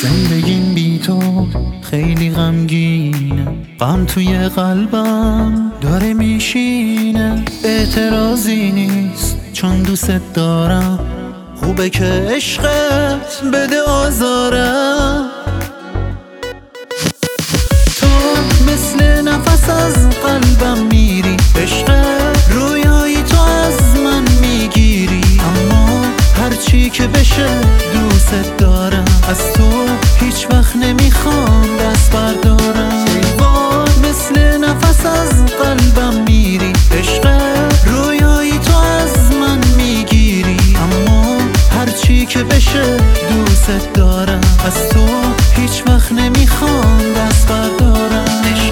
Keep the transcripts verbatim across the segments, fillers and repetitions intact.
زندگیم بی تو خیلی غمگینه، غم توی قلبم داره میشینه. اعتراضی نیست چون دوست دارم، خوبه که عشقت بده آزارم. تو مثل نفس از قلبم میری، عشقت رویایی تو از من میگیری. اما هرچی که بشه دوست دارم، از تو هیچ وقت نمیخوام دست بردارم. وای مثل نفس از قلبم میری، عشقت رویایی تو از من میگیری. اما هرچی که بشه دوست دارم، از تو هیچ وقت نمیخوام دست بردارم.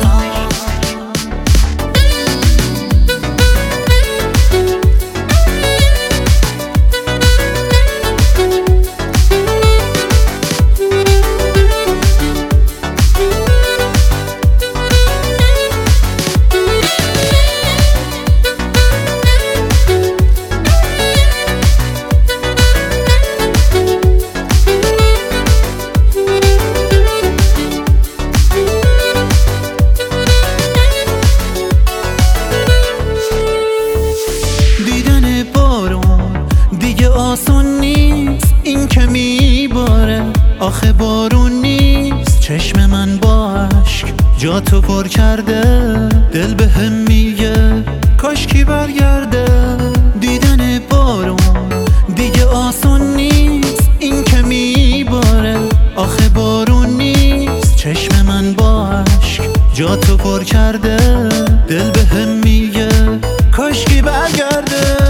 آسون نیست این که میباره، آخه بارون نیست چشم من با عشق جا تو پر کرده. دل به هم میگه کاش کی برگرده. دیدن بارون دیگه آسون نیست این که میباره، آخه بارون نیست چشم من با عشق جا تو پر کرده. دل به هم میگه کاش کی برگرده.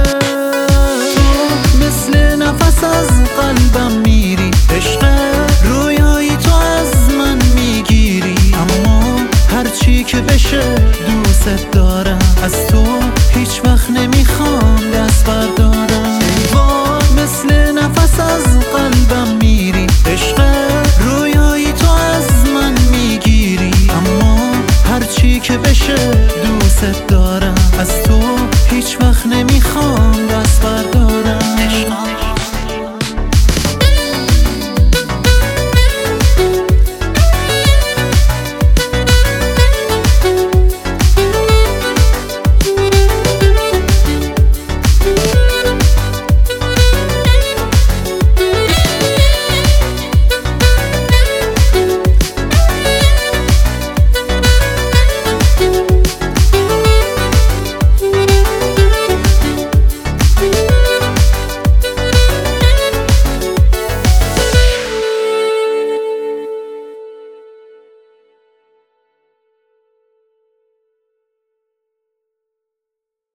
مثل نفس از قلبم میری، عشقت رویایی تو از من میگیری. اما هرچی که بشه دوست دارم، از تو هیچ وقت نمیخوام دست بردارم. وای مثل نفس از قلبم میری، عشقت رویایی تو از من میگیری. اما هرچی که بشه دوست دارم، از تو هیچ وقت نمیخوام دست بردارم.